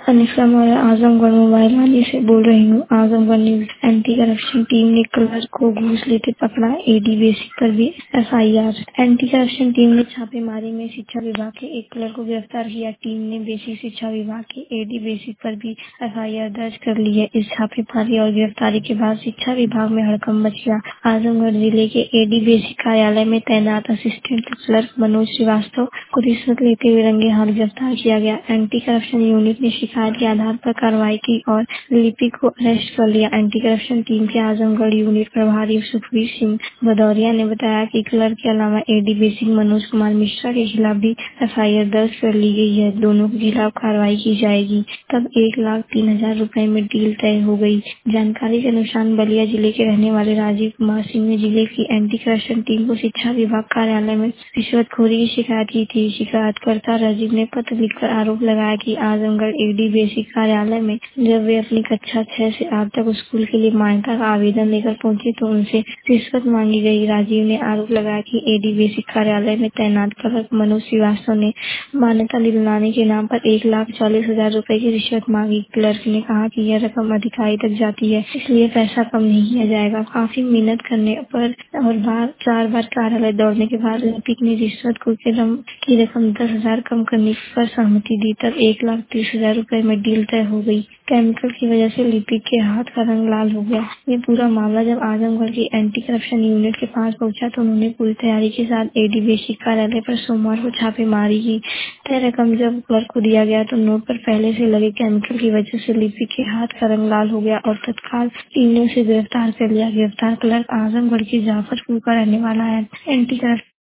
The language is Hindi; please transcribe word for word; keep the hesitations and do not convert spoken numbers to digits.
अनिशा मौर्य आजमगढ़ मोबाइल वाली से बोल रही हूँ। Azamgarh news anti corruption team ने क्लर्क को घूस लेते पकड़ा, एडी बेसिक पर भी F I R. Anti corruption team ने छापेमारी में शिक्षा विभाग के एक क्लर्क को गिरफ्तार किया। टीम ने बेसिक शिक्षा विभाग के एडी बेसिक पर भी एफ आई आर दर्ज कर ली है। इस छापेमारी और गिरफ्तारी के बाद शिक्षा विभाग में हड़कंप मच गया। आजमगढ़ जिले के एडी बेसिक कार्यालय में तैनात असिस्टेंट क्लर्क मनोज श्रीवास्तव को रिश्वत लेते हुए रंगे हाथ गिरफ्तार किया गया। एंटी करप्शन यूनिट ने शिकायत के आधार पर कार्रवाई की और लिपिक को अरेस्ट कर लिया। एंटी करप्शन टीम के आजमगढ़ यूनिट प्रभारी सुखवीर सिंह भदौरिया ने बताया कि क्लर्क के अलावा एडी बेसिक मनोज कुमार मिश्रा के खिलाफ भी एफ आई आर दर्ज कर ली गई है। दोनों के खिलाफ कार्रवाई की जाएगी। तब एक लाख तीन हजार रूपए में डील तय हो गई। जानकारी के अनुसार बलिया जिले के रहने वाले राजीव कुमार सिंह ने जिले की एंटी करप्शन टीम को शिक्षा विभाग कार्यालय में रिश्वतखोरी की शिकायत की थी। शिकायतकर्ता राजीव ने पत्र लिखकर आरोप लगाया कि आजमगढ़ एडी बेसिक कार्यालय में जब वे अपनी कक्षा छह से आठ तक स्कूल के लिए मान्यता का आवेदन लेकर पहुंचे तो उनसे रिश्वत मांगी गई। राजीव ने आरोप लगाया कि एडी बेसिक कार्यालय में तैनात क्लर्क मनोज श्रीवास्तव ने मान्यता दिलाने के नाम पर एक लाख चालीस हजार रूपए की रिश्वत मांगी। क्लर्क ने कहा कि यह रकम अधिकारी तक जाती है, इसलिए पैसा कम नहीं किया जाएगा। काफी मेहनत करने पर और बार चार बार कार्यालय दौड़ने के बाद लिपिक ने रिश्वत को की रकम की रकम दस हजार कम करने पर सहमति दी। तब एक लाख तीस हजार रूपए में डील तय हो गई। केमिकल की वजह से लिपिक के हाथ का रंग लाल हो गया। ये पूरा मामला जब आजमगढ़ की एंटी करप्शन यूनिट के पास पहुंचा तो उन्होंने पूरी तैयारी के साथ एडी बेसिक कार्यालय पर सोमवार को छापेमारी की। तय रकम जब क्लर्क को दिया गया तो नोट पर पहले से लगे केमिकल की वजह से लिपिक के हाथ का रंग लाल हो गया और तत्काल टीम ने उसे गिरफ्तार कर लिया। गिरफ्तार क्लर्क आजमगढ़ के जाफरपुर का रहने वाला है। Anti corruption